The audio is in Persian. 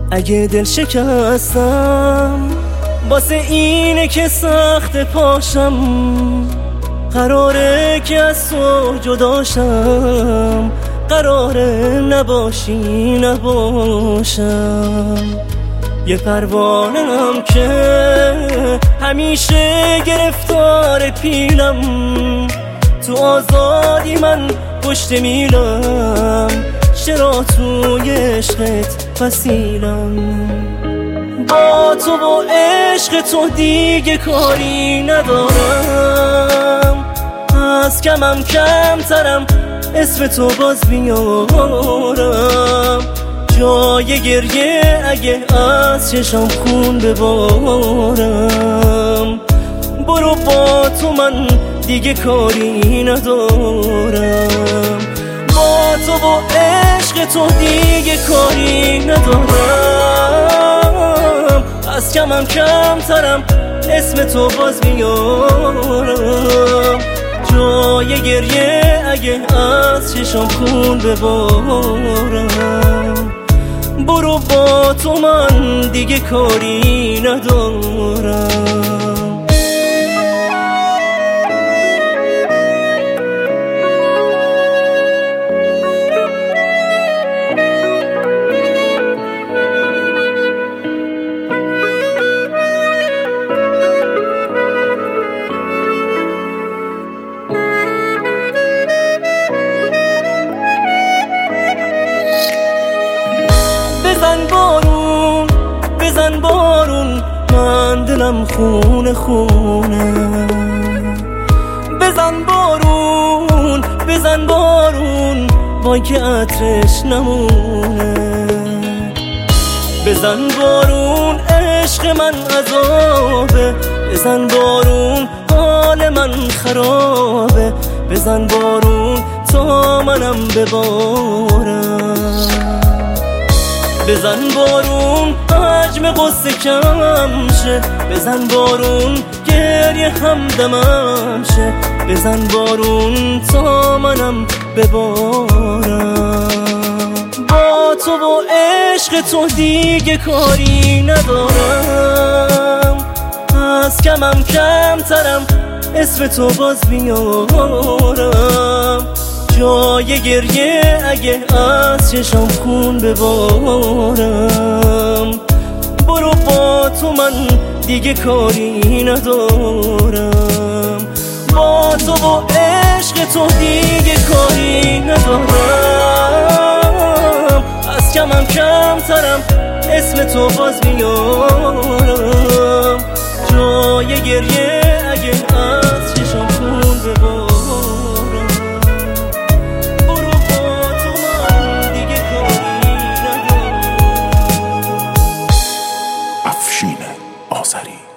اگه دل شکستم واسه اینه که سخت پاشم، قراره که از تو جداشم، قراره نباشی نباشم. یه پروانه‌ام که همیشه گرفتار پیلم، تو آزادی من پشت میلم، چرا توی عشقت وسیلم. با تو و عشق تو دیگه کاری ندارم، از کمم کمترم اسم تو باز بیارم. جای گریه اگه از چشم خون ببارم، برو با تو من دیگه کاری ندارم. با تو و عشق تو دیگه کاری ندارم، از کمم کمترم اسم تو باز بیارم. جای گریه اگه از چشم خون ببارم، برو با تو من دیگه کاری ندارم. بزن بارون بزن بارون، من دلم خونه خونه. بزن بارون بزن بارون، وای که عطرش نمونه. بزن بارون عشق من عذابه، بزن بارون حال من خرابه. بزن بارون تا منم ببارم، بزن بارون حجم غصه کم شه. بزن بارون گریه همدمم شه. بزن بارون تا منم ببارم. با تو و عشق تو دیگه کاری ندارم، از کمم کمترم اسم تو باز بیارم. جای گریه اگه از چشم خون ببارم، برو با تو من دیگه کاری ندارم. با تو و عشق تو دیگه کاری ندارم، از کمم کمترم اسم تو باز بیارم. جای گریه اگه از چشم خون ببارم، افشین آذری.